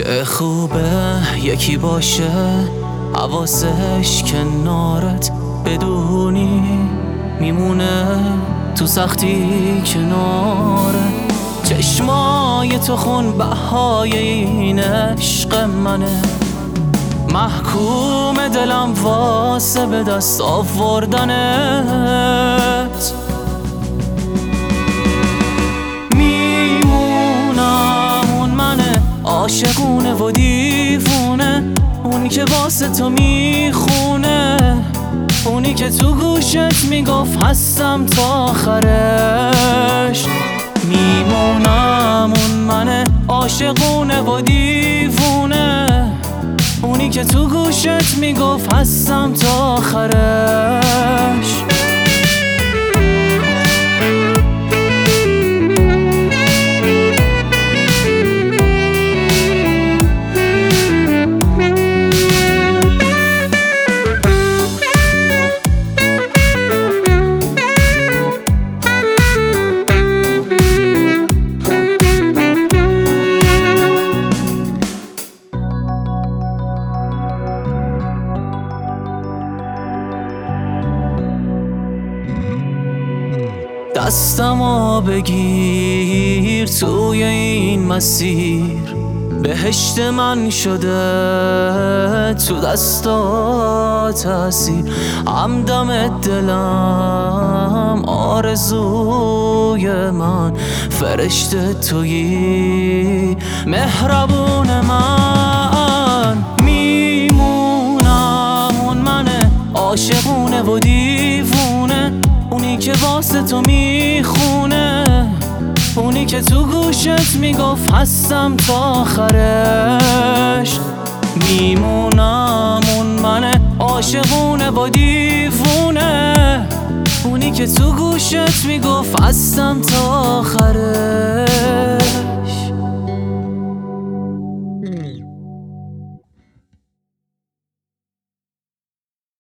چه خوبه یکی باشه حواسش کنارت، بدونی میمونه تو سختی کناره. چشمای تو خون بهای این عشق منه، محکوم دلم واسه به دست آوردنت. میمونم اون منه عاشقونه و دیوونه، اونی که واسه تو میخونه، اونی که تو گوشت میگفت هستم تا آخرش. میمونم اون منه عاشقونه و دیوونه، اونی که تو گوشت میگفت هستم تا آخرش. دستمو بگیر توی این مسیر، بهشت من شده تو دستات تأثیر. همدم دلم آرزوی من، فرشته تویی مهربون من. میمونم اون منه عاشقونه و دیوونه، اونی که واسه تو میخونه، اونی که تو گوشت میگفت هستم تا آخرش. میمونم اون منه عاشقونه با دیوونه، اونی که تو گوشت میگفت هستم تا آخرش.